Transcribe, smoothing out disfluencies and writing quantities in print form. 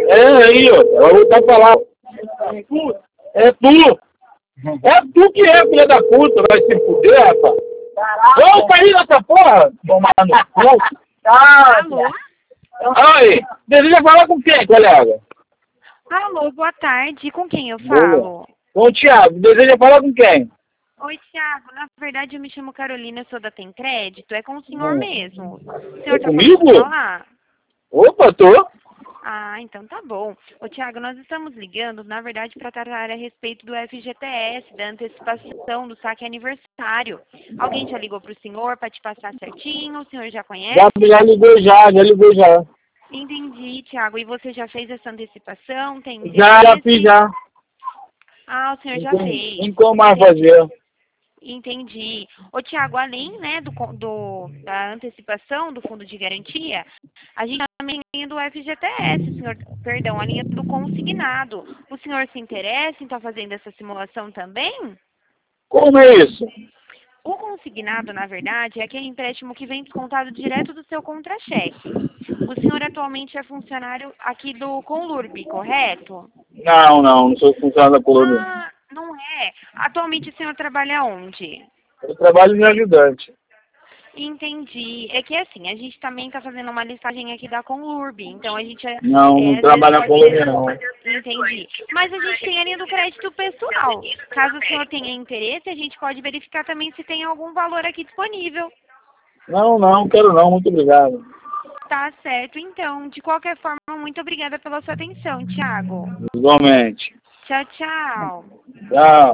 É aí, ó. Ela vou voltar pra lá. É tu. É tu que é, filha da puta. Vai se fuder, rapaz. Vamos sair dessa porra. Tomar no cu. Alô? Oi. Deseja falar com quem, colega? Alô, boa tarde. Com quem eu falo? Com o Thiago. Deseja falar com quem? Oi, Thiago. Na verdade, eu me chamo Carolina, eu sou da Tem Crédito. É com o senhor mesmo. O senhor tá Comigo? podendo falar? Opa, tô. Ah, então tá bom. Ô, Thiago, nós estamos ligando, na verdade, para tratar a respeito do FGTS, da antecipação do saque aniversário. Alguém já ligou pro senhor para te passar certinho? O senhor já conhece? Já ligou já. Entendi, Thiago. E você já fez essa antecipação? Tem Já interesse? fiz já. Ah, o senhor já fez. Tem como mais fazer. Entendi. Ô, Tiago, além, né, da antecipação do fundo de garantia, a gente também tem a linha do FGTS, a linha do consignado. O senhor se interessa em estar fazendo essa simulação também? Como é isso? O consignado, na verdade, é aquele empréstimo que vem descontado direto do seu contra-cheque. O senhor atualmente é funcionário aqui do Conlurb, correto? Não sou funcionário da Colômbia. Ah, não é. Atualmente o senhor trabalha onde? Eu trabalho de ajudante. Entendi. É que assim, a gente também está fazendo uma listagem aqui da Conlurb, então a gente Não às vezes trabalho na pode Colômbia, não. Entendi. Mas a gente tem a linha do crédito pessoal. Caso o senhor tenha interesse, a gente pode verificar também se tem algum valor aqui disponível. Não quero não. Muito obrigado. Tá certo, então. De qualquer forma, muito obrigada pela sua atenção, Thiago. Igualmente. Tchau, tchau. Tchau.